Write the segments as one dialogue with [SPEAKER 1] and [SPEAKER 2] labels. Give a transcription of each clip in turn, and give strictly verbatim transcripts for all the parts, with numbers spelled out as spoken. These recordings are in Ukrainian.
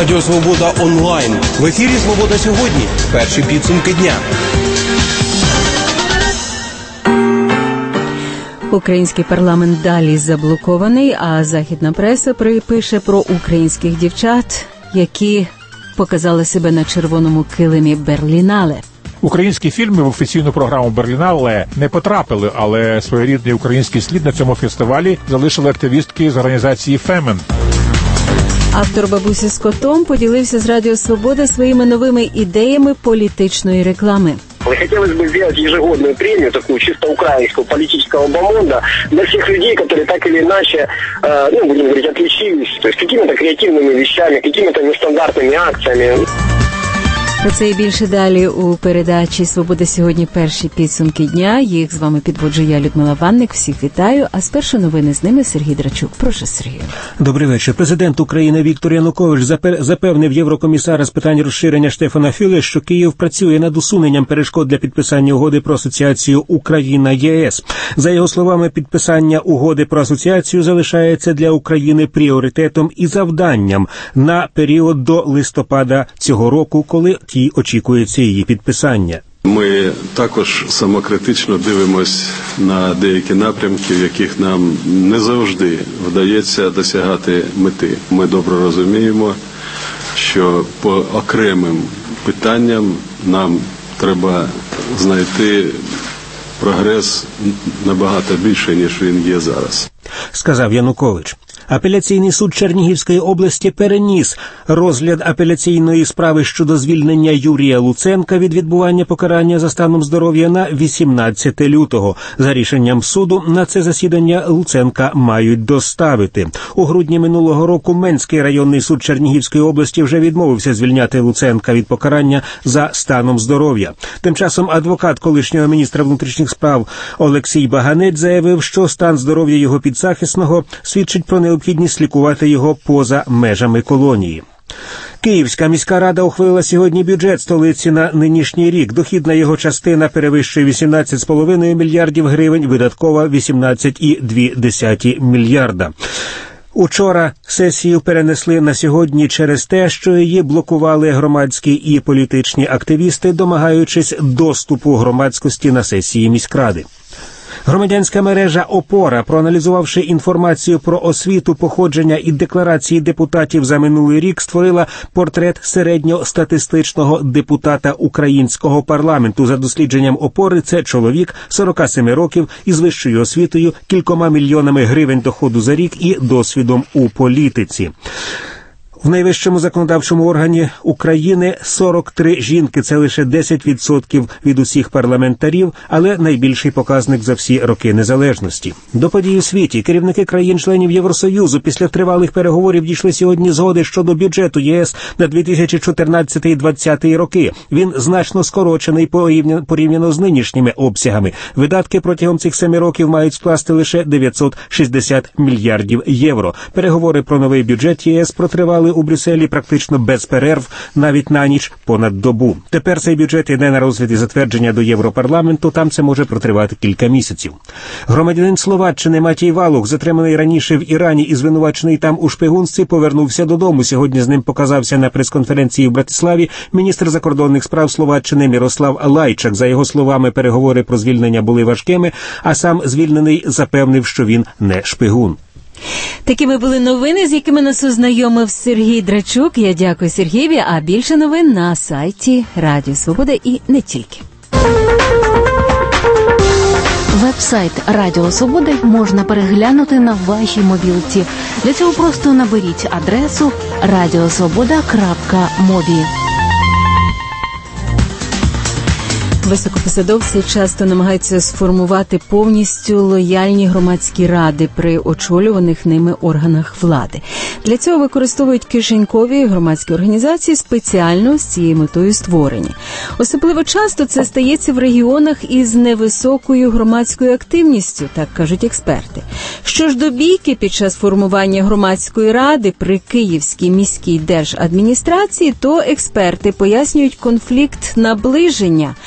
[SPEAKER 1] Радіо Свобода онлайн. В ефірі «Свобода сьогодні». Перші підсумки дня.
[SPEAKER 2] Український парламент далі заблокований, а західна преса пише про українських дівчат, які показали себе на червоному килимі Берлінале.
[SPEAKER 3] Українські фільми в офіційну програму Берлінале не потрапили, але своєрідний український слід на цьому фестивалі залишили активістки з організації «Фемен».
[SPEAKER 2] Автор «Бабусі з котом» поділився з Радіо Свобода своїми новими ідеями політичної реклами.
[SPEAKER 4] Хотелось бы сделать ежегодную премию, такую чисто украинскую, политического бомонда, для всех людей, которые так или иначе, э, ну, будем говорить, отличились, то есть какими-то креативными вещами, какими-то нестандартными акциями.
[SPEAKER 2] Про це і більше далі у передачі «Свобода сьогодні. Перші підсумки дня». Їх з вами підводжу я, Людмила Ванник. Всіх вітаю. А спершу новини з ними Сергій Драчук. Прошу, Сергію.
[SPEAKER 5] Добрий вечір. Президент України Віктор Янукович запевнив єврокомісара з питань розширення Штефана Фюле, що Київ працює над усуненням перешкод для підписання угоди про асоціацію Україна-ЄС. За його словами, підписання угоди про асоціацію залишається для України пріоритетом і завданням на період до листопада цього року, коли і очікується її підписання.
[SPEAKER 6] Ми також самокритично дивимось на деякі напрямки, в яких нам не завжди вдається досягати мети. Ми добре розуміємо, що по окремим питанням нам треба знайти прогрес набагато більше, ніж він є зараз.
[SPEAKER 5] Сказав Янукович. Апеляційний суд Чернігівської області переніс розгляд апеляційної справи щодо звільнення Юрія Луценка від відбування покарання за станом здоров'я на вісімнадцяте лютого. За рішенням суду на це засідання Луценка мають доставити. У грудні минулого року Менський районний суд Чернігівської області вже відмовився звільняти Луценка від покарання за станом здоров'я. Тим часом адвокат колишнього міністра внутрішніх справ Олексій Баганець заявив, що стан здоров'я його підзахисного свідчить про необхідність лікувати його поза межами колонії. Київська міська рада ухвалила сьогодні бюджет столиці на нинішній рік. Дохідна його частина перевищує вісімнадцять цілих п'ять десятих мільярдів гривень, видаткова – вісімнадцять цілих дві десятих мільярда. Учора сесію перенесли на сьогодні через те, що її блокували громадські і політичні активісти, домагаючись доступу громадськості на сесії міськради. Громадянська мережа «Опора», проаналізувавши інформацію про освіту, походження і декларації депутатів за минулий рік, створила портрет середньостатистичного депутата українського парламенту. За дослідженням «Опори» це чоловік сорок сім років із вищою освітою, кількома мільйонами гривень доходу за рік і досвідом у політиці. В найвищому законодавчому органі України сорок три жінки – це лише десять відсотків від усіх парламентарів, але найбільший показник за всі роки незалежності. До подій у світі керівники країн-членів Євросоюзу після тривалих переговорів дійшли сьогодні згоди щодо бюджету ЄС на дві тисячі чотирнадцятий - двадцятий роки. Він значно скорочений порівняно з нинішніми обсягами. Видатки протягом цих семи років мають скласти лише дев'ятсот шістдесят мільярдів євро. Переговори про новий бюджет ЄС протривали у Брюсселі практично без перерв, навіть на ніч понад добу. Тепер цей бюджет йде на розгляд і затвердження до Європарламенту, там це може протривати кілька місяців. Громадянин Словаччини Матій Валух, затриманий раніше в Ірані і звинувачений там у шпигунстві, повернувся додому. Сьогодні з ним показався на прес-конференції в Братиславі міністр закордонних справ Словаччини Мірослав Лайчак. За його словами, переговори про звільнення були важкими, а сам звільнений запевнив, що він не шпигун.
[SPEAKER 2] Такими були новини, з якими нас ознайомив Сергій Драчук. Я дякую Сергієві, а більше новин на сайті Радіо Свобода і не тільки.
[SPEAKER 7] Веб-сайт Радіо Свободи можна переглянути на вашій мобілці. Для цього просто наберіть адресу радіосвобода крапка мобі.
[SPEAKER 2] Високопосадовці часто намагаються сформувати повністю лояльні громадські ради при очолюваних ними органах влади. Для цього використовують кишенькові громадські організації, спеціально з цією метою створені. Особливо часто це стається в регіонах із невисокою громадською активністю, так кажуть експерти. Що ж до бійки під час формування громадської ради при Київській міській держадміністрації, то експерти пояснюють конфлікт наближення.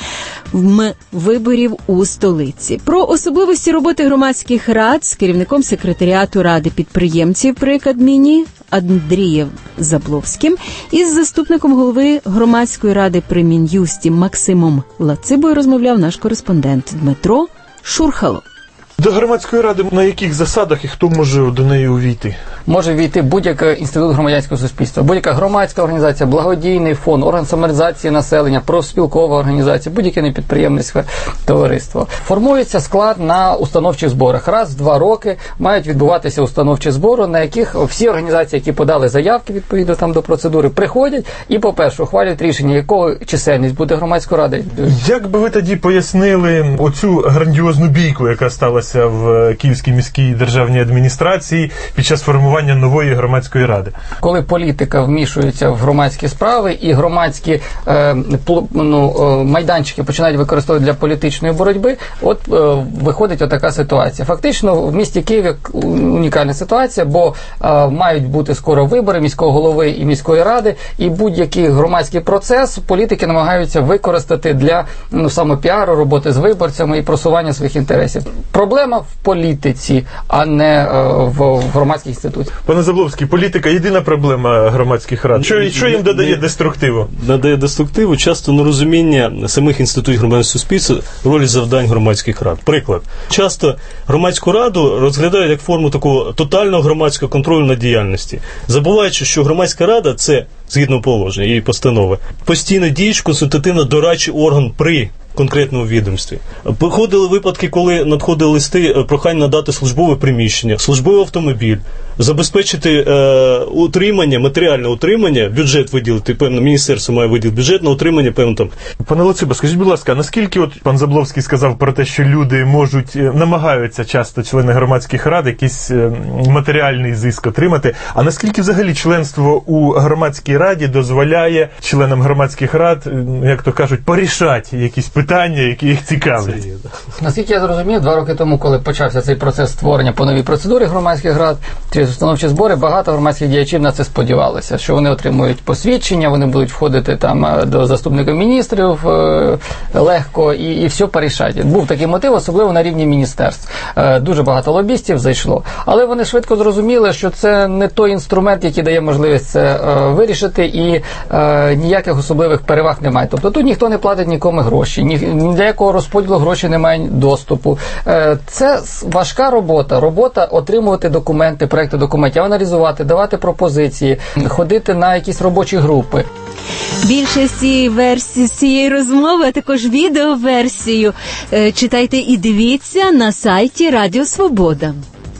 [SPEAKER 2] виборів у столиці. Про особливості роботи громадських рад з керівником секретаріату Ради підприємців при Кабміні Андрієм Забловським і з заступником голови громадської ради при Мін'юсті Максимом Лацибою розмовляв наш кореспондент Дмитро Шурхало.
[SPEAKER 8] До громадської ради на яких засадах і хто може до неї увійти?
[SPEAKER 9] Може війти будь-який інститут громадянського суспільства, будь-яка громадська організація, благодійний фонд, орган самореалізації населення, профспілкова організація, будь-яке непідприємницьке товариство. Формується склад на установчих зборах. Раз в два роки мають відбуватися установчі збори, на яких всі організації, які подали заявки відповідно там до процедури, приходять і, по-перше, ухвалюють рішення, якого чисельність буде громадської ради.
[SPEAKER 8] Як би ви тоді пояснили оцю грандіозну бійку, яка сталася в Київській міській державній адміністрації під час формування нової громадської ради? Коли
[SPEAKER 9] політика вмішується в громадські справи і громадські е, ну, майданчики починають використовувати для політичної боротьби, от е, виходить отака ситуація. Фактично в місті Києві унікальна ситуація, бо е, мають бути скоро вибори міського голови і міської ради, і будь-який громадський процес політики намагаються використати для ну, самопіару, роботи з виборцями і просування своїх інтересів. Проблема в політиці, а не е, в, в громадських інституціях.
[SPEAKER 8] Пане Забловський, політика – єдина проблема громадських рад. Що, що їм додає деструктиву?
[SPEAKER 10] Додає деструктиву часто нерозуміння самих інститутів громадського суспільства ролі завдань громадських рад. Приклад. Часто громадську раду розглядають як форму такого тотального громадського контролю над діяльності, забуваючи, що громадська рада – це, згідно положення її постанови, постійно діючий консультативно-дорадчий орган при конкретному відомстві. Походили випадки, коли надходили листи прохання надати службове приміщення, службовий автомобіль, забезпечити е, утримання, матеріальне утримання, бюджет виділити, певно, міністерство має виділити бюджет на утримання, певно, там.
[SPEAKER 8] Пане Лацибо, скажіть, будь ласка, наскільки от пан Забловський сказав про те, що люди можуть, намагаються часто члени громадських рад якийсь матеріальний зиск отримати, а наскільки взагалі членство у громадській раді дозволяє членам громадських рад, як то кажуть, порішати якісь питання, які їх цікавлять?
[SPEAKER 9] Наскільки я зрозумів, два роки тому, коли почався цей процес створення по новій процедурі громадських рад, через установчі збори, багато громадських діячів на це сподівалися, що вони отримують посвідчення, вони будуть входити там до заступників міністрів е, легко і, і все порішать. Був такий мотив, особливо на рівні міністерств. Е, дуже багато лобістів зайшло. Але вони швидко зрозуміли, що це не той інструмент, який дає можливість це е, вирішити, і е, ніяких особливих переваг немає. Тобто тут ніхто не платить нікому гроші, ні, ні для якого розподілу грошей немає доступу. Е, це важка робота, робота отримувати документи, проекти документів, аналізувати, давати пропозиції, ходити на якісь робочі групи.
[SPEAKER 2] Більше з цієї версії, з цієї розмови, а також відеоверсію е, читайте і дивіться на сайті Радіо Свобода.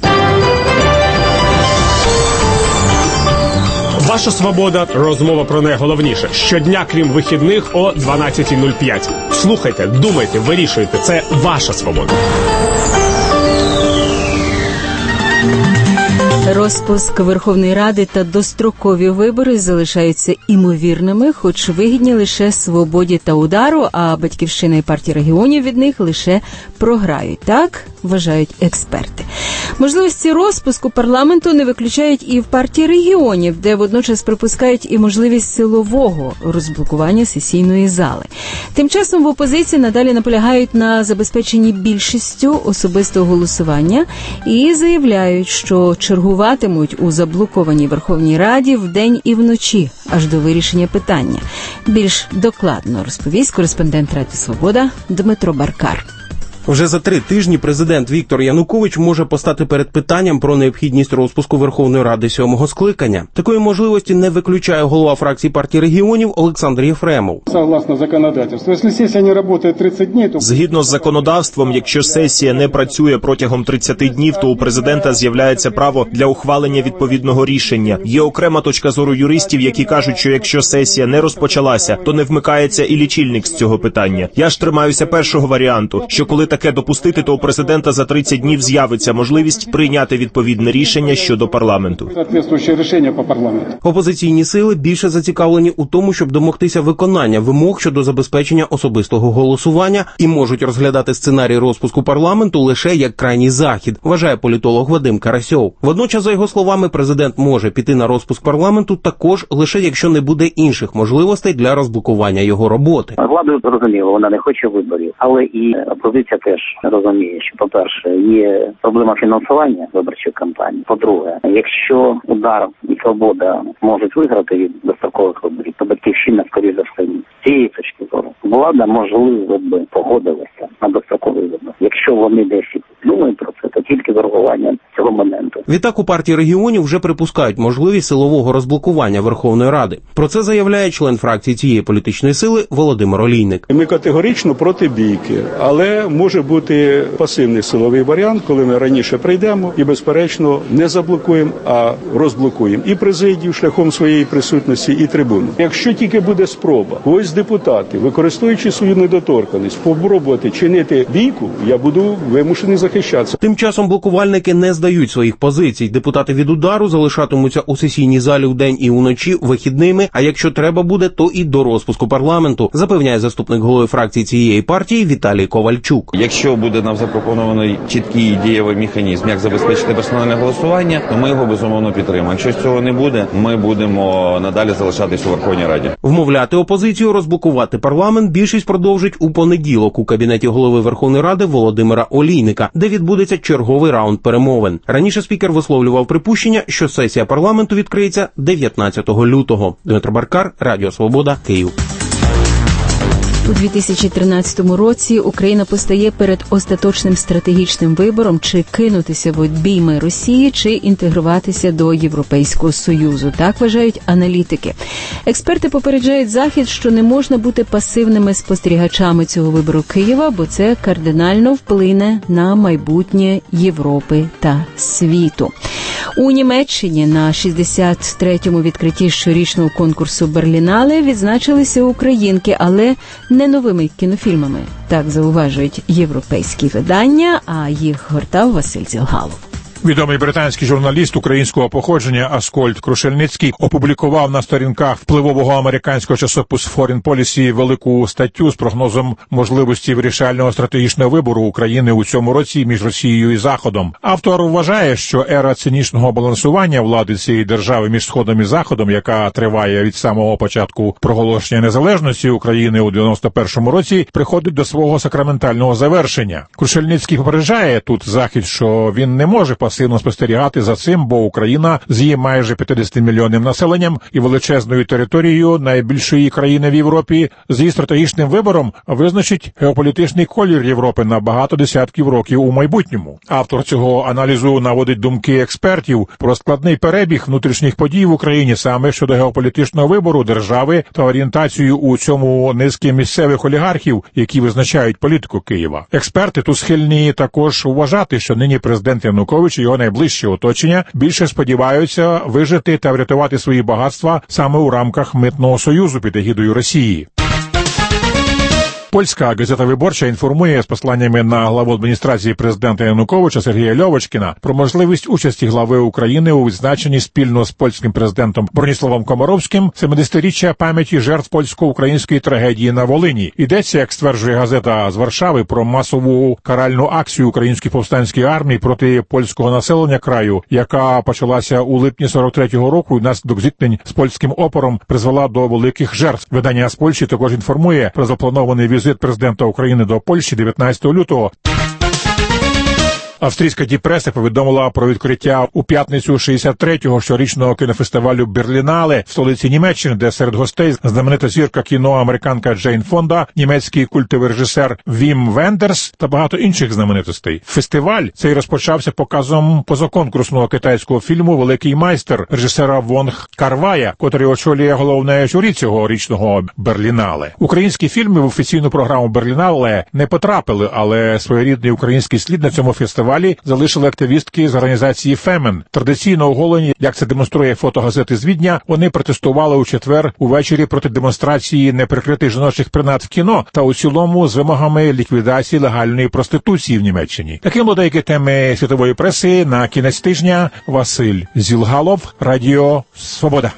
[SPEAKER 1] Ваша свобода. Розмова про найголовніше. Щодня, крім вихідних, о дванадцята нуль п'ять. Слухайте, думайте, вирішуйте. Це ваша свобода.
[SPEAKER 2] Розпуск Верховної Ради та дострокові вибори залишаються імовірними, хоч вигідні лише «Свободі» та «Удару», а «Батьківщина» і «Партія регіонів» від них лише програють. Так вважають експерти. Можливості розпуску парламенту не виключають і в «Партії регіонів», де водночас припускають і можливість силового розблокування сесійної зали. Тим часом в опозиції надалі наполягають на забезпеченні більшістю особистого голосування і заявляють, що чергуватимуть у заблокованій Верховній Раді вдень і вночі, аж до вирішення питання. Більш докладно розповість кореспондент Радіо Свобода Дмитро Баркар.
[SPEAKER 11] Вже за три тижні президент Віктор Янукович може постати перед питанням про необхідність розпуску Верховної Ради сьомого скликання. Такої можливості не виключає голова фракції партії регіонів Олександр Єфремов.
[SPEAKER 12] Согласно законодавству, якщо сесія не працює тридцять днів, то...
[SPEAKER 13] Згідно з законодавством, якщо сесія не працює протягом тридцяти днів, то у президента з'являється право для ухвалення відповідного рішення. Є окрема точка зору юристів, які кажуть, що якщо сесія не розпочалася, то не вмикається і лічильник з цього питання. Я ж тримаюся першого варіанту, що коли так таке допустити, то у президента за тридцять днів з'явиться можливість прийняти відповідне рішення щодо парламенту.
[SPEAKER 12] Соответствуюче рішення по парламенту.
[SPEAKER 11] Опозиційні сили більше зацікавлені у тому, щоб домогтися виконання вимог щодо забезпечення особистого голосування і можуть розглядати сценарій розпуску парламенту лише як крайній захід, вважає політолог Вадим Карасьов. Водночас, за його словами, президент може піти на розпуск парламенту також лише якщо не буде інших можливостей для розблокування його роботи.
[SPEAKER 14] Влада зрозуміло, вона не хоче виборів, але і опозиція теж розуміє, що, по-перше, є проблема фінансування виборчої кампанії. По-друге, якщо Удар і Свобода можуть виграти від дострокових виборів, то Батьківщина, скоріше за все, з цієї точки зору влада, можливо, би погодилася на достроковий вибор. Якщо вони десь думають про це, то тільки врахування цього моменту.
[SPEAKER 11] Відтак у партії регіонів вже припускають можливість силового розблокування Верховної Ради. Про це заявляє член фракції цієї політичної сили Володимир Олійник.
[SPEAKER 15] Ми категорично проти бійки, але може бути пасивний силовий варіант, коли ми раніше прийдемо і, безперечно, не заблокуємо, а розблокуємо і президію шляхом своєї присутності, і трибуну. Якщо тільки буде спроба, ось з депутатів, використовуючи свою недоторканність, спробувати чинити бійку, я буду вимушений захищатися.
[SPEAKER 11] Тим часом блокувальники не здають своїх позицій. Депутати від Удару залишатимуться у сесійній залі вдень і уночі вихідними, а якщо треба буде, то і до розпуску парламенту, запевняє заступник голови фракції цієї партії Віталій Ковальчук.
[SPEAKER 16] Якщо буде нам запропонований чіткий дієвий механізм, як забезпечити персональне голосування, то ми його безумовно підтримаємо. Якщо цього не буде, ми будемо надалі залишатись у Верховній Раді.
[SPEAKER 11] Вмовляти опозицію розблокувати парламент більшість продовжить у понеділок у кабінеті голови Верховної Ради Володимира Олійника, де відбудеться черговий раунд перемовин. Раніше спікер висловлював припущення, що сесія парламенту відкриється дев'ятнадцятого лютого. Дмитро Баркар, Радіо Свобода, Київ.
[SPEAKER 2] У дві тисячі тринадцятому році Україна постає перед остаточним стратегічним вибором, чи кинутися в обійми Росії, чи інтегруватися до Європейського Союзу. Так вважають аналітики. Експерти попереджають Захід, що не можна бути пасивними спостерігачами цього вибору Києва, бо це кардинально вплине на майбутнє Європи та світу. У Німеччині на шістдесят третьому відкритті щорічного конкурсу «Берлінале» відзначилися українки, але не новими кінофільмами. Так зауважують європейські видання, а їх гортав Василь Зілгалов.
[SPEAKER 3] Відомий британський журналіст українського походження Аскольд Крушельницький опублікував на сторінках впливового американського часопису Foreign Policy велику статтю з прогнозом можливості вирішального стратегічного вибору України у цьому році між Росією і Заходом. Автор вважає, що ера цинічного балансування влади цієї держави між Сходом і Заходом, яка триває від самого початку проголошення незалежності України у дев'яносто першому році, приходить до свого сакраментального завершення. Крушельницький попереджає тут Захід, що він не може пасивно спостерігати за цим, бо Україна з її майже п'ятдесятимільйонним населенням і величезною територією найбільшої країни в Європі з її стратегічним вибором визначить геополітичний колір Європи на багато десятків років у майбутньому. Автор цього аналізу наводить думки експертів про складний перебіг внутрішніх подій в Україні саме щодо геополітичного вибору держави та орієнтацію у цьому низки місцевих олігархів, які визначають політику Києва. Експерти тут схильні також вважати, що нині президент Янукович і його найближче оточення більше сподіваються вижити та врятувати свої багатства саме у рамках митного союзу під егідою Росії. Польська газета «Виборча» інформує з посланнями на главу адміністрації президента Януковича Сергія Льовочкіна про можливість участі глави України у відзначенні спільно з польським президентом Броніславом Комаровським семидесятиріччя пам'яті жертв польсько-української трагедії на Волині. Йдеться, як стверджує газета з Варшави, про масову каральну акцію української повстанської армії проти польського населення краю, яка почалася у липні сорок третього року і внаслідок зіткнень з польським опором призвела до великих жертв. Видання з Польщі також інформує про запланований візит президента України до Польщі дев'ятнадцятого лютого. Австрійська Діпреса повідомила про відкриття у п'ятницю шістдесят третього щорічного кінофестивалю «Берлінале» в столиці Німеччини, де серед гостей знаменита зірка кіно американка Джейн Фонда, німецький культовий режисер Вім Вендерс та багато інших знаменитостей. Фестиваль цей розпочався показом позаконкурсного китайського фільму «Великий майстер» режисера Вонг Кар-вая, котрий очолює головне журі цього річного «Берлінале». Українські фільми в офіційну програму «Берлінале» не потрапили, але своєрідний український слід на цьому фестивалі тривалі залишили активістки з організації «Фемен». Традиційно оголені, як це демонструє фотогазети з Відня, вони протестували у четвер увечері проти демонстрації неприкритих жіночих принад в кіно та у цілому з вимогами ліквідації легальної проституції в Німеччині. Таким було деякі теми світової преси на кінець тижня. Василь Зілгалов, Радіо Свобода.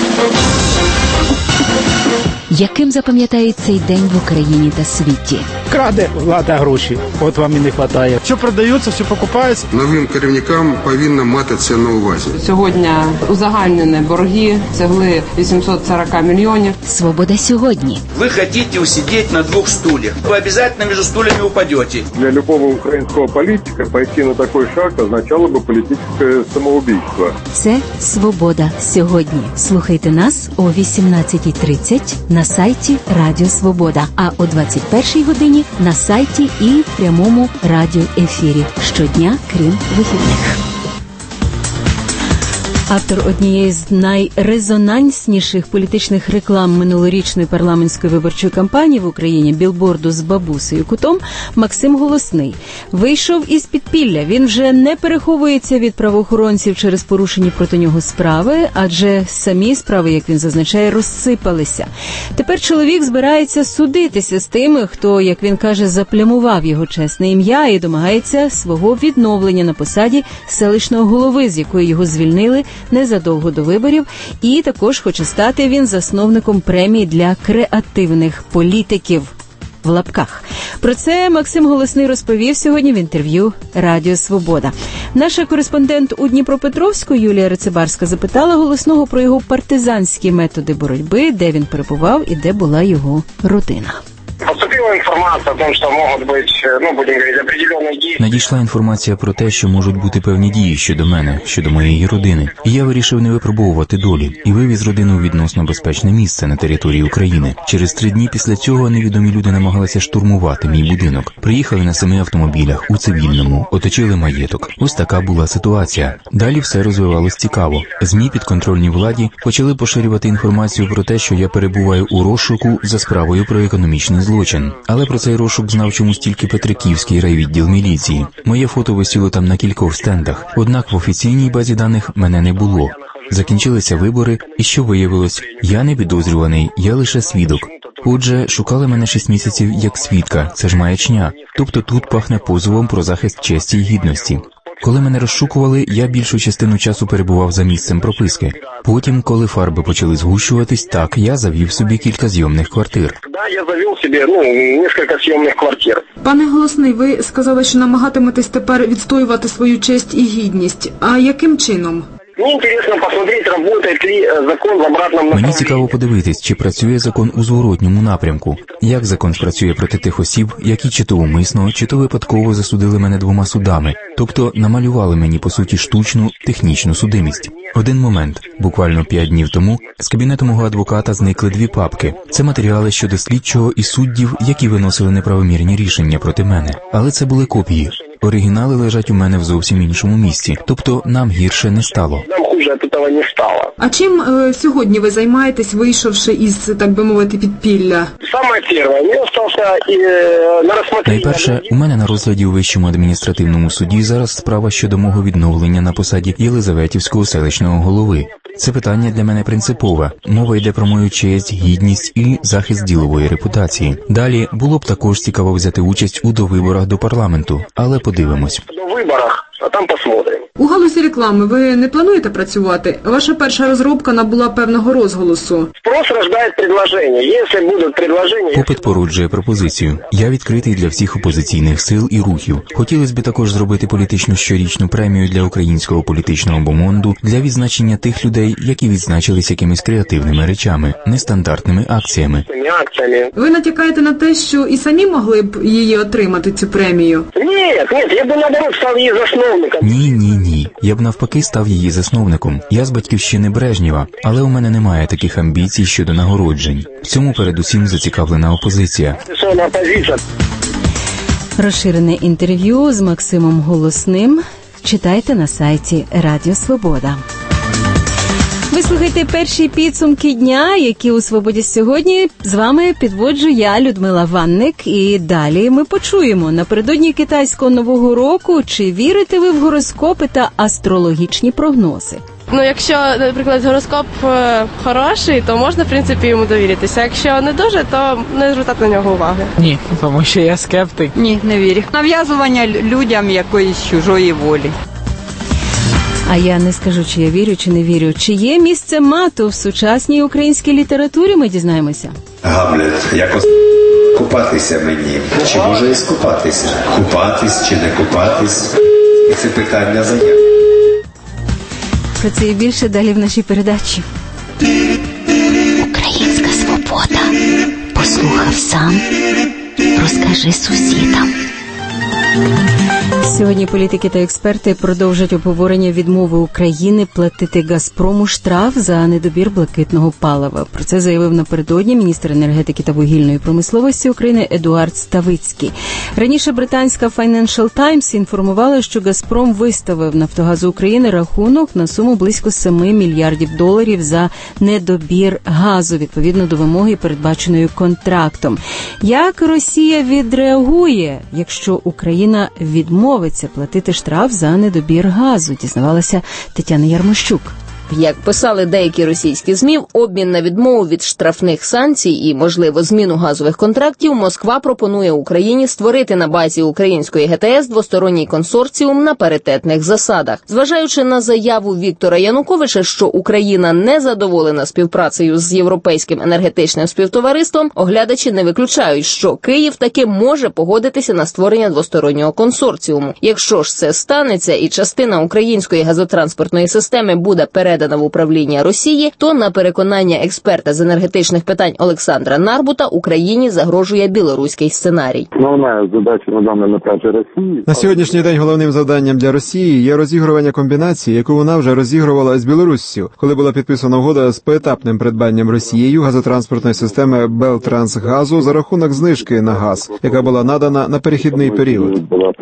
[SPEAKER 7] Яким запам'ятають цей день в Україні та світі?
[SPEAKER 12] Краде влада гроші, от вам і не вистачає.
[SPEAKER 17] Все продаються, все покупається.
[SPEAKER 18] Новим керівникам повинно мати це на увазі.
[SPEAKER 19] Сьогодні узагальнені борги сягли вісімсот сорок мільйонів.
[SPEAKER 7] Свобода сьогодні.
[SPEAKER 20] Ви хочете усидіти на двох стульях. Ви обов'язково між стульями упадете.
[SPEAKER 21] Для любого українського політика пойти на такий шаг означало б політичне самоубійство.
[SPEAKER 2] Це «Свобода сьогодні». Слухайте нас о вісімнадцятій тридцять на сайті Радіо Свобода, а о двадцять першій годині на сайті і в прямому радіоефірі. Щодня, крім вихідних. Автор однієї з найрезонансніших політичних реклам минулорічної парламентської виборчої кампанії в Україні «Білборду з бабусею кутом» Максим Голосний вийшов із підпілля. Він вже не переховується від правоохоронців через порушені проти нього справи, адже самі справи, як він зазначає, розсипалися. Тепер чоловік збирається судитися з тими, хто, як він каже, заплямував його чесне ім'я і домагається свого відновлення на посаді селищного голови, з якої його звільнили незадовго до виборів, і також хоче стати він засновником премії для креативних політиків в лапках. Про це Максим Голосний розповів сьогодні в інтерв'ю Радіо Свобода. Наша кореспондент у Дніпропетровську Юлія Рицебарська запитала Голосного про його партизанські методи боротьби, де він перебував і де була його родина.
[SPEAKER 4] Поступила інформація про те, що можуть бути, ну, будемо говорити, определенні дії.
[SPEAKER 22] Надійшла інформація про те, що можуть бути певні дії щодо мене, щодо моєї родини. І я вирішив не випробовувати долі і вивіз родину у відносно безпечне місце на території України. Через три дні після цього невідомі люди намагалися штурмувати мій будинок. Приїхали на семи автомобілях у цивільному, оточили маєток. Ось така була ситуація. Далі все розвивалось цікаво. ЗМІ підконтрольній владі почали поширювати інформацію про те, що я перебуваю у розшуку за справою про економічний злочин. Але про цей розшук знав чомусь тільки Петриківський райвідділ міліції. Моє фото висіло там на кількох стендах, однак в офіційній базі даних мене не було. Закінчилися вибори, і що виявилось? Я не підозрюваний, я лише свідок. Отже, шукали мене шість місяців як свідка, це ж маячня. Тобто тут пахне позовом про захист честі й гідності. Коли мене розшукували, я більшу частину часу перебував за місцем прописки. Потім, коли фарби почали згущуватись, так, я завів собі кілька зйомних квартир.
[SPEAKER 4] Да, я завів собі, ну, кілька зйомних квартир.
[SPEAKER 23] Пане Голосний, ви сказали, що намагатиметесь тепер відстоювати свою честь і гідність. А яким чином?
[SPEAKER 4] Мені цікаво посмотрети, працює ли закон в обратному напрямку.
[SPEAKER 22] Мені цікаво подивитись, чи працює закон у зворотньому напрямку. Як закон спрацює проти тих осіб, які чи то умисно, чи то випадково засудили мене двома судами. Тобто намалювали мені, по суті, штучну, технічну судимість. Один момент. Буквально п'ять днів тому з кабінету мого адвоката зникли дві папки. Це матеріали щодо слідчого і суддів, які виносили неправомірні рішення проти мене. Але це були копії. Оригінали лежать у мене в зовсім іншому місці. Тобто нам гірше не стало.
[SPEAKER 4] Нам хуже від цього не стало.
[SPEAKER 23] А чим е, сьогодні ви займаєтесь, вийшовши із, так би мовити, підпілля?
[SPEAKER 4] Саме перше, мені залишився е, на розгляді.
[SPEAKER 22] Найперше, у мене на розгляді у Вищому адміністративному суді зараз справа щодо мого відновлення на посаді Єлизаветівського селищного голови. Це питання для мене принципове. Мова йде про мою честь, гідність і захист ділової репутації. Далі було б також цікаво взяти участь у довиборах до парламенту, але подивимось.
[SPEAKER 4] До виборах, а там посмотрим.
[SPEAKER 23] У галузі реклами ви не плануєте працювати? Ваша перша розробка набула певного розголосу.
[SPEAKER 4] Спрос рождає предложення. Якщо будуть предложення...
[SPEAKER 22] Попит породжує пропозицію. Я відкритий для всіх опозиційних сил і рухів. Хотілося б також зробити політичну щорічну премію для українського політичного бомонду для відзначення тих людей, які відзначились якимись креативними речами, нестандартними акціями.
[SPEAKER 23] Ви натякаєте на те, що і самі могли б її отримати, цю премію?
[SPEAKER 4] Ні, ні, я б наоборот став її засновником.
[SPEAKER 22] Ні, ні, ні. Я б навпаки став її засновником. Я з батьківщини Брежнєва, але у мене немає таких амбіцій щодо нагороджень. В цьому передусім зацікавлена опозиція.
[SPEAKER 2] Розширене інтерв'ю з Максимом Голосним читайте на сайті Радіо Свобода. Ви слухаєте перші підсумки дня, які у «Свободі сьогодні». З вами підводжу я, Людмила Ванник. І далі ми почуємо. Напередодні китайського Нового року, чи вірите ви в гороскопи та астрологічні прогнози?
[SPEAKER 5] Ну, якщо, наприклад, гороскоп хороший, то можна, в принципі, йому довіритися. Якщо не дуже, то не звертати на нього уваги.
[SPEAKER 6] Ні, тому що я скептик.
[SPEAKER 10] Ні, не вірю. Нав'язування людям якоїсь чужої волі.
[SPEAKER 2] А я не скажу, чи я вірю, чи не вірю. Чи є місце мату в сучасній українській літературі, ми дізнаємося.
[SPEAKER 24] Гамлет, якось купатися мені. Чи може і скупатися? Купатись чи не купатись? Це питання заяв.
[SPEAKER 2] Про це і більше далі в нашій передачі.
[SPEAKER 25] Українська свобода. Послухав сам, розкажи сусідам.
[SPEAKER 2] Сьогодні політики та експерти продовжать обговорення відмови України платити «Газпрому» штраф за недобір блакитного палива. Про це заявив напередодні міністр енергетики та вугільної промисловості України Едуард Ставицький. Раніше британська Financial Times інформувала, що «Газпром» виставив «Нафтогазу України» рахунок на суму близько семи мільярдів доларів за недобір газу, відповідно до вимоги, передбаченої контрактом. Як Росія відреагує, якщо Україна відмовиться платити штраф за недобір газу, дізнавалася Тетяна Ярмощук.
[SPEAKER 26] Як писали деякі російські ЗМІ, в обмін на відмову від штрафних санкцій і, можливо, зміну газових контрактів, Москва пропонує Україні створити на базі української ГТС двосторонній консорціум на паритетних засадах. Зважаючи на заяву Віктора Януковича, що Україна не задоволена співпрацею з Європейським енергетичним співтовариством, оглядачі не виключають, що Київ таки може погодитися на створення двостороннього консорціуму. Якщо ж це станеться і частина української газотранспортної системи буде передана в управління Росії, то, на переконання експерта з енергетичних питань Олександра Нарбута, Україні загрожує білоруський сценарій.
[SPEAKER 21] Основна задача на даному етапі Росії.
[SPEAKER 27] На сьогоднішній день головним завданням для Росії є розігрування комбінації, яку вона вже розігрувала з Білоруссю, коли була підписана угода з поетапним придбанням Росією газотранспортної системи Белтрансгазу за рахунок знижки на газ, яка була надана на перехідний період.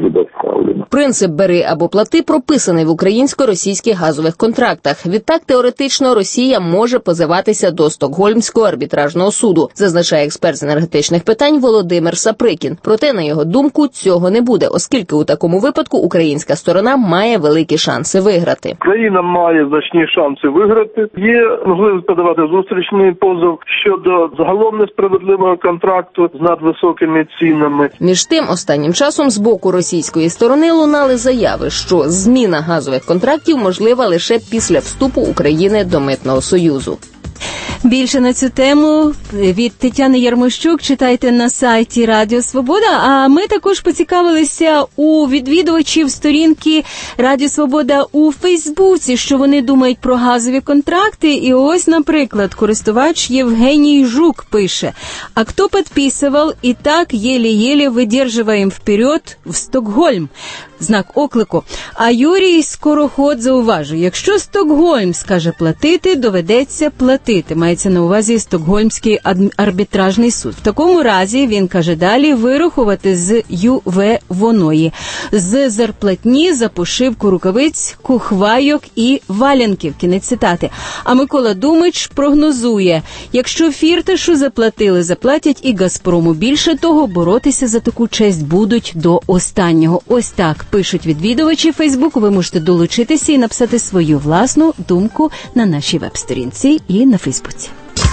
[SPEAKER 26] Принцип «бери або плати» прописаний в українсько-російських газових контрактах. Відтак, теоретично, Росія може позиватися до Стокгольмського арбітражного суду, зазначає експерт з енергетичних питань Володимир Саприкін. Проте, на його думку, цього не буде, оскільки у такому випадку українська сторона має великі шанси виграти.
[SPEAKER 21] Країна має значні шанси виграти. Є можливість подавати зустрічний позов щодо загалом несправедливого контракту з надвисокими цінами.
[SPEAKER 26] Між тим, останнім часом з боку російської сторони лунали заяви, що зміна газових контрактів можлива лише після вступу України до Митного Союзу.
[SPEAKER 2] Більше на цю тему від Тетяни Ярмощук читайте на сайті Радіо Свобода. А ми також поцікавилися у відвідувачів сторінки Радіо Свобода у Фейсбуці, що вони думають про газові контракти. І ось, наприклад, користувач Євгеній Жук пише: «А хто підписував, і так єлі-єлі видерживаємо вперед в Стокгольм». Знак оклику. А Юрій Скороход зауважує, якщо Стокгольм скаже платити, доведеться платити. Мається на увазі Стокгольмський арбітражний суд. В такому разі, він каже далі, вирахувати з ЮВ воної. З зарплатні за пошивку рукавиць, кухвайок і валянків. Кінець цитати. А Микола Думич прогнозує, якщо Фірташу заплатили, заплатять і Газпрому. Більше того, боротися за таку честь будуть до останнього. Ось так пишуть відвідувачі Фейсбуку. Ви можете долучитися і написати свою власну думку на нашій веб-сторінці і на Фейсбуці.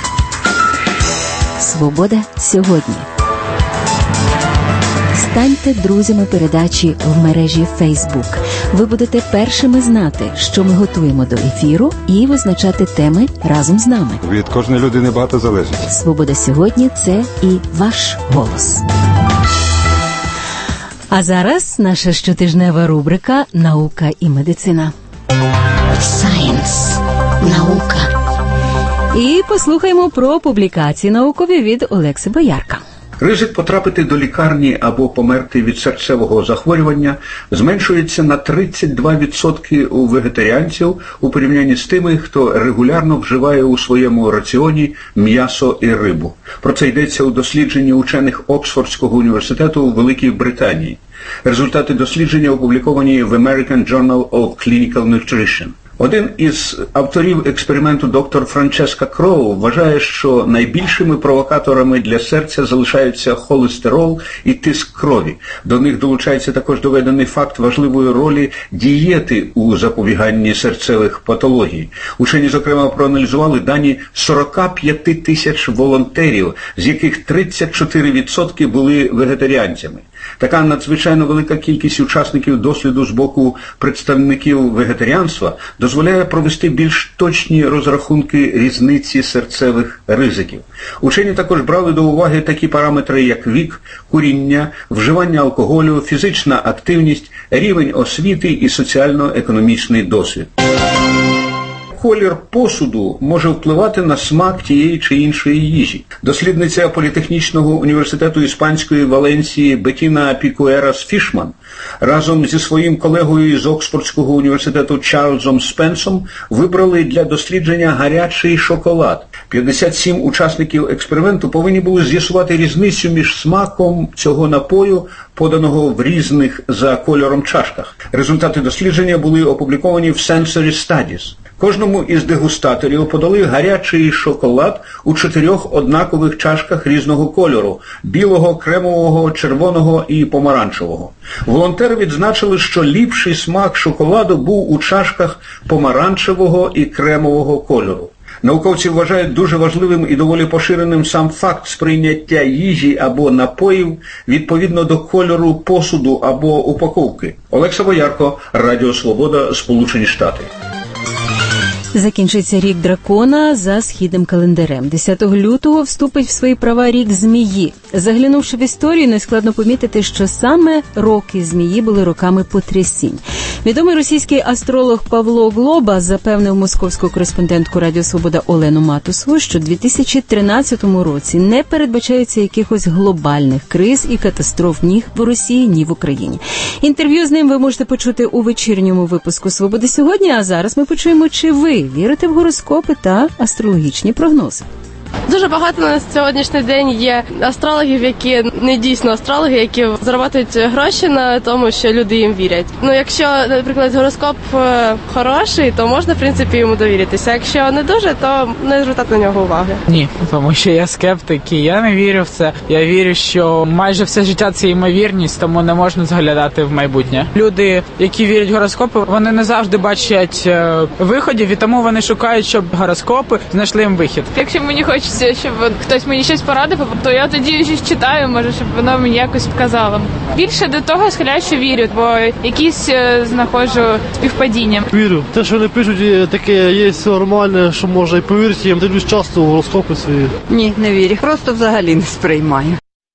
[SPEAKER 25] Свобода сьогодні. Станьте друзями передачі в мережі Facebook. Ви будете першими знати, що ми готуємо до ефіру, і визначати теми разом з нами.
[SPEAKER 28] Від кожної людини багато залежить.
[SPEAKER 25] Свобода сьогодні – це і ваш голос.
[SPEAKER 2] А зараз наша щотижнева рубрика «Наука і медицина».
[SPEAKER 25] Сайенс. Наука.
[SPEAKER 2] І послухаємо про публікації наукові від Олекси Боярка.
[SPEAKER 29] Ризик потрапити до лікарні або померти від серцевого захворювання зменшується на тридцять два відсотки у вегетаріанців у порівнянні з тими, хто регулярно вживає у своєму раціоні м'ясо і рибу. Про це йдеться у дослідженні учених Оксфордського університету у Великій Британії. Результати дослідження опубліковані в American Journal of Clinical Nutrition. Один із авторів експерименту, доктор Франческа Кроу, вважає, що найбільшими провокаторами для серця залишаються холестерол і тиск крові. До них долучається також доведений факт важливої ролі дієти у запобіганні серцевих патологій. Учені, зокрема, проаналізували дані сорок п'ять тисяч волонтерів, з яких тридцять чотири відсотки були вегетаріанцями. Така надзвичайно велика кількість учасників досліду з боку представників вегетаріанства дозволяє провести більш точні розрахунки різниці серцевих ризиків. Учені також брали до уваги такі параметри, як вік, куріння, вживання алкоголю, фізична активність, рівень освіти і соціально-економічний досвід. Колір посуду може впливати на смак тієї чи іншої їжі. Дослідниця Політехнічного університету Іспанської Валенсії Беттіна Пікуерас Фішман разом зі своїм колегою з Оксфордського університету Чарльзом Спенсом вибрали для дослідження гарячий шоколад. п'ятдесят сім учасників експерименту повинні були з'ясувати різницю між смаком цього напою, поданого в різних за кольором чашках. Результати дослідження були опубліковані в Sensory Studies. Кожному із дегустаторів подали гарячий шоколад у чотирьох однакових чашках різного кольору – білого, кремового, червоного і помаранчевого. Волонтери відзначили, що ліпший смак шоколаду був у чашках помаранчевого і кремового кольору. Науковці вважають дуже важливим і доволі поширеним сам факт сприйняття їжі або напоїв відповідно до кольору посуду або упаковки. Олекса Боярко, Радіо Свобода, Сполучені Штати.
[SPEAKER 2] Закінчиться рік дракона за східним календарем. десятого лютого вступить в свої права рік змії. Заглянувши в історію, нескладно помітити, що саме роки змії були роками потрясінь. Відомий російський астролог Павло Глоба запевнив московську кореспондентку Радіо Свобода Олену Матусову, що у дві тисячі тринадцятому році не передбачається якихось глобальних криз і катастроф ні в Росії, ні в Україні. Інтерв'ю з ним ви можете почути у вечірньому випуску «Свободи сьогодні», а зараз ми почуємо, чи ви вірите в гороскопи та астрологічні прогнози.
[SPEAKER 5] Дуже багато на сьогоднішній день є астрологів, які не дійсно астрологи, які заробляють гроші на тому, що люди їм вірять. Ну, якщо, наприклад, гороскоп хороший, то можна, в принципі, йому довіритися. Якщо не дуже, то не звертати на нього уваги.
[SPEAKER 6] Ні, тому що я скептик і я не вірю в це. Я вірю, що майже все життя це ймовірність, тому не можна заглядати в майбутнє. Люди, які вірять в гороскопи, вони не завжди бачать виходів, і тому вони шукають, щоб гороскопи знайшли їм вихід.
[SPEAKER 1] Якщо мені хочеться, щоб хтось мені щось порадив, то я тоді щось читаю, може, щоб воно мені якось показало. Більше до того схиляю, що вірю, бо якісь знаходжу співпадіння.
[SPEAKER 3] Вірю. Те, що вони пишуть, таке є нормальне, що можна і повірити. Я дивлюсь часто в гороскопи свої.
[SPEAKER 10] Ні, не вірю. Просто взагалі не сприймаю.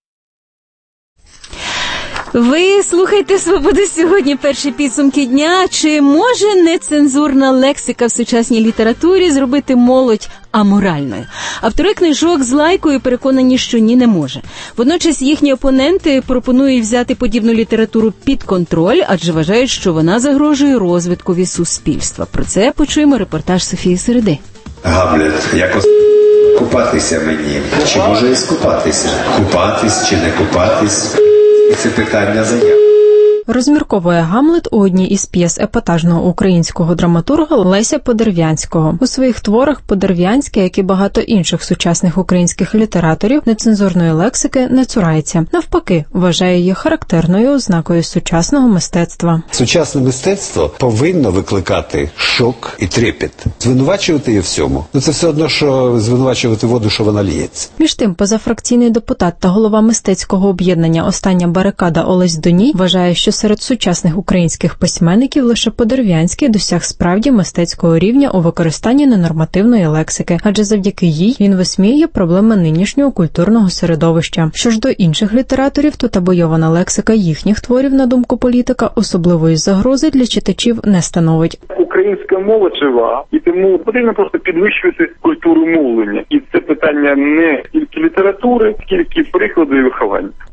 [SPEAKER 2] Ви слухаєте «Свободу сьогодні», перші підсумки дня. Чи може нецензурна лексика в сучасній літературі зробити молодь аморальною? Автори книжок з лайкою переконані, що ні, не може. Водночас їхні опоненти пропонують взяти подібну літературу під контроль, адже вважають, що вона загрожує розвиткові суспільства. Про це почуємо репортаж Софії Середи.
[SPEAKER 24] Гамлет, якось купатися мені. Чи може і скупатися? Купатись чи не купатись? Це питання заяв.
[SPEAKER 8] Розмірковує Гамлет у одній із п'єс епатажного українського драматурга Леся Подерв'янського. У своїх творах Подерв'янський, як і багато інших сучасних українських літераторів, нецензурної лексики не цурається. Навпаки, вважає її характерною ознакою сучасного мистецтва.
[SPEAKER 24] Сучасне мистецтво повинно викликати шок і трепет. Звинувачувати її всьому. Ну це все одно, що звинувачувати воду, що вона ліється.
[SPEAKER 8] Між тим, позафракційний депутат та голова мистецького об'єднання «Остання барикада» Олесь Доній вважає, що серед сучасних українських письменників лише Подерв'янський досяг справді мистецького рівня у використанні ненормативної лексики, адже завдяки їй він висміює проблеми нинішнього культурного середовища. Що ж до інших літераторів, то табойована лексика їхніх творів, на думку політика, особливої загрози для читачів не становить.
[SPEAKER 21] Українська мова жива, і тому потрібно просто підвищувати культуру мовлення. І це питання не тільки літератури, скільки прикладу і виховання.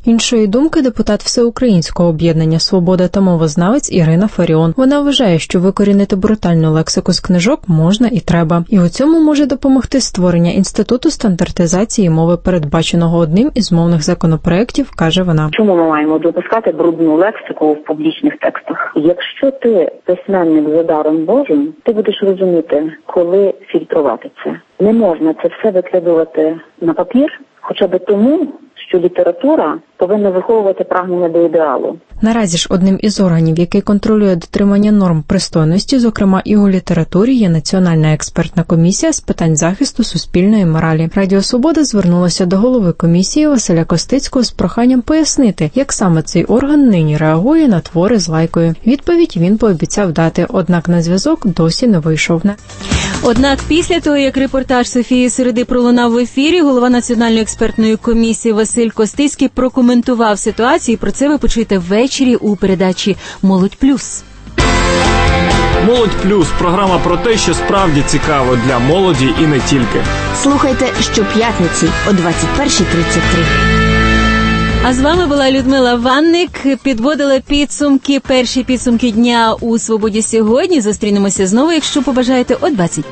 [SPEAKER 8] Іншої думки депутат Всеукраїнського об'єднання «Свобода» та мовознавець Ірина Фаріон. Вона вважає, що викорінити брутальну лексику з книжок можна і треба. І у цьому може допомогти створення Інституту стандартизації мови, передбаченого одним із мовних законопроєктів, каже вона.
[SPEAKER 9] Чому ми маємо допускати брудну лексику в публічних текстах? Якщо ти письменник за даром Божим, ти будеш розуміти, коли фільтрувати це. Не можна це все викладувати на папір, хоча б тому, що література повинна виховувати прагнення до ідеалу.
[SPEAKER 8] Наразі ж одним із органів, який контролює дотримання норм пристойності, зокрема і у літературі, є Національна експертна комісія з питань захисту суспільної моралі. Радіо Свобода звернулася до голови комісії Василя Костицького з проханням пояснити, як саме цей орган нині реагує на твори з лайкою. Відповідь він пообіцяв дати, однак на зв'язок досі не вийшов.
[SPEAKER 2] Однак після того, як репортаж Софії Середи пролунав в ефірі, голова Національної експертної комісії Василь Костицький прокоментував ситуацію. Про це ви почуєте ввечері у передачі «Молодь плюс».
[SPEAKER 11] «Молодь плюс» – програма про те, що справді цікаво для молоді і не тільки.
[SPEAKER 25] Слухайте щоп'ятниці о двадцять перша тридцять три.
[SPEAKER 2] А з вами була Людмила Ванник. Підводила підсумки, перші підсумки дня у «Свободі» сьогодні. Зустрінемося знову, якщо побажаєте, о двадцять першій.